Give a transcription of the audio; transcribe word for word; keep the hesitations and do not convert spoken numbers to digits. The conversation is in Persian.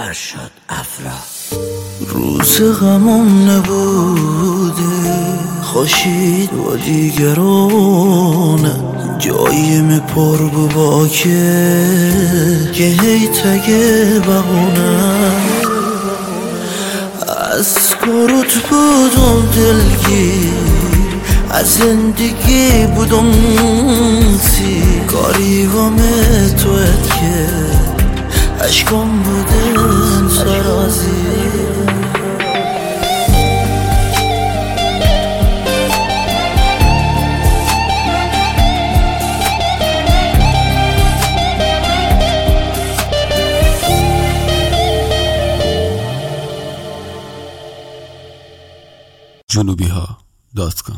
فرشاد افرا. روز غمم نبوده خوشید با دیگرانه، جایم پر بباکه که هی تگه بغونه. از کارت بودم دلگیر، از زندگی بودم سیر، کاری غم تویت که عشقم بودن سرازی. جنوبی ها دات کام